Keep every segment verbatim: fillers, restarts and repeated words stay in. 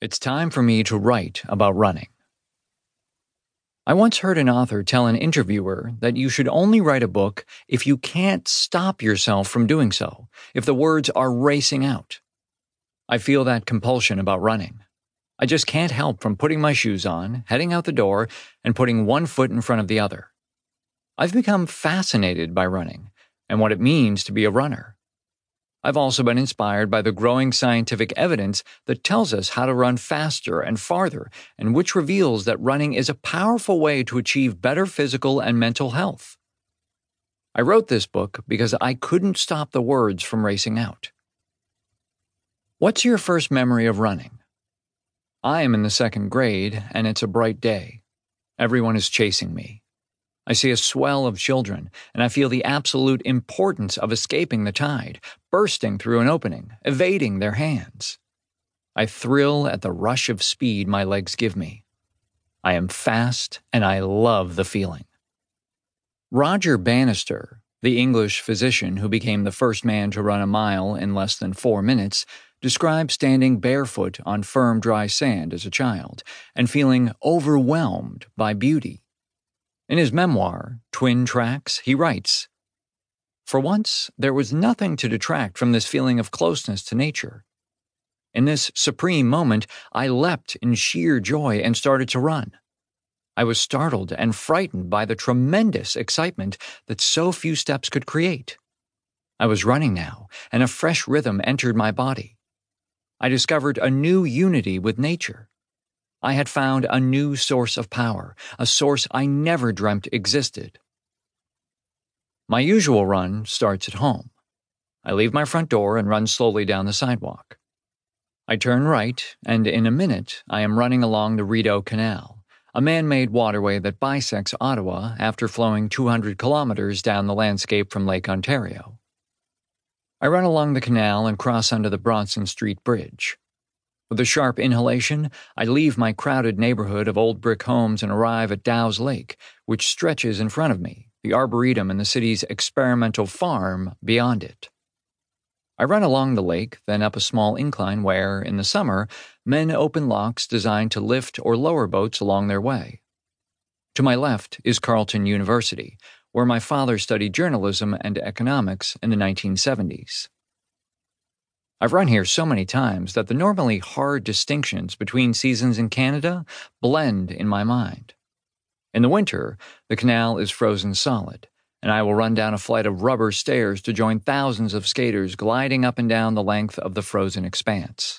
It's time for me to write about running. I once heard an author tell an interviewer that you should only write a book if you can't stop yourself from doing so, if the words are racing out. I feel that compulsion about running. I just can't help from putting my shoes on, heading out the door, and putting one foot in front of the other. I've become fascinated by running and what it means to be a runner. I've also been inspired by the growing scientific evidence that tells us how to run faster and farther, and which reveals that running is a powerful way to achieve better physical and mental health. I wrote this book because I couldn't stop the words from racing out. What's your first memory of running? I am in the second grade, and it's a bright day. Everyone is chasing me. I see a swell of children, and I feel the absolute importance of escaping the tide, bursting through an opening, evading their hands. I thrill at the rush of speed my legs give me. I am fast, and I love the feeling. Roger Bannister, the English physician who became the first man to run a mile in less than four minutes, described standing barefoot on firm, dry sand as a child and feeling overwhelmed by beauty. In his memoir, Twin Tracks, he writes, "For once, there was nothing to detract from this feeling of closeness to nature. In this supreme moment, I leapt in sheer joy and started to run. I was startled and frightened by the tremendous excitement that so few steps could create. I was running now, and a fresh rhythm entered my body. I discovered a new unity with nature. I had found a new source of power, a source I never dreamt existed." My usual run starts at home. I leave my front door and run slowly down the sidewalk. I turn right, and in a minute I am running along the Rideau Canal, a man-made waterway that bisects Ottawa after flowing two hundred kilometers down the landscape from Lake Ontario. I run along the canal and cross under the Bronson Street Bridge. With a sharp inhalation, I leave my crowded neighborhood of old brick homes and arrive at Dow's Lake, which stretches in front of me, the arboretum and the city's experimental farm beyond it. I run along the lake, then up a small incline where, in the summer, men open locks designed to lift or lower boats along their way. To my left is Carleton University, where my father studied journalism and economics in the nineteen seventies. I've run here so many times that the normally hard distinctions between seasons in Canada blend in my mind. In the winter, the canal is frozen solid, and I will run down a flight of rubber stairs to join thousands of skaters gliding up and down the length of the frozen expanse.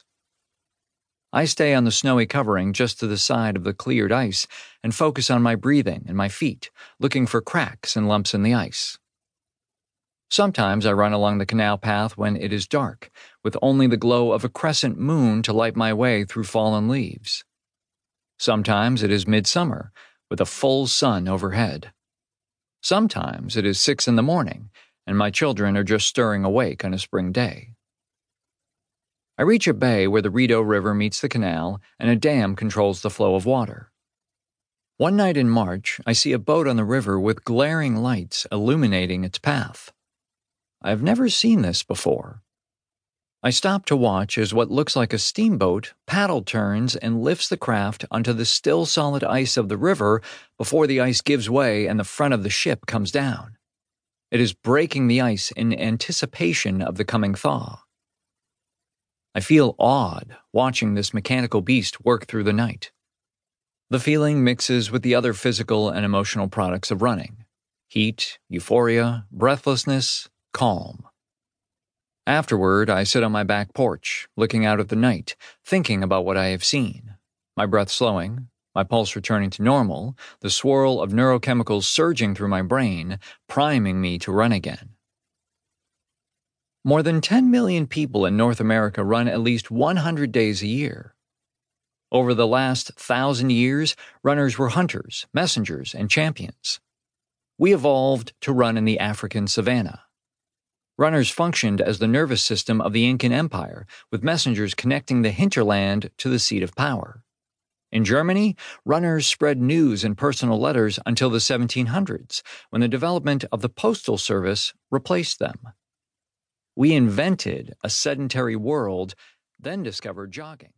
I stay on the snowy covering just to the side of the cleared ice and focus on my breathing and my feet, looking for cracks and lumps in the ice. Sometimes I run along the canal path when it is dark, with only the glow of a crescent moon to light my way through fallen leaves. Sometimes it is midsummer, with a full sun overhead. Sometimes it is six in the morning, and my children are just stirring awake on a spring day. I reach a bay where the Rideau River meets the canal, and a dam controls the flow of water. One night in March, I see a boat on the river with glaring lights illuminating its path. I have never seen this before. I stop to watch as what looks like a steamboat paddle turns and lifts the craft onto the still solid ice of the river before the ice gives way and the front of the ship comes down. It is breaking the ice in anticipation of the coming thaw. I feel awed watching this mechanical beast work through the night. The feeling mixes with the other physical and emotional products of running: heat, euphoria, breathlessness, calm. Afterward, I sit on my back porch, looking out at the night, thinking about what I have seen. My breath slowing, my pulse returning to normal, the swirl of neurochemicals surging through my brain, priming me to run again. More than ten million people in North America run at least one hundred days a year. Over the last thousand years, runners were hunters, messengers, and champions. We evolved to run in the African savanna. Runners functioned as the nervous system of the Incan Empire, with messengers connecting the hinterland to the seat of power. In Germany, runners spread news and personal letters until the seventeen hundreds, when the development of the postal service replaced them. We invented a sedentary world, then discovered jogging.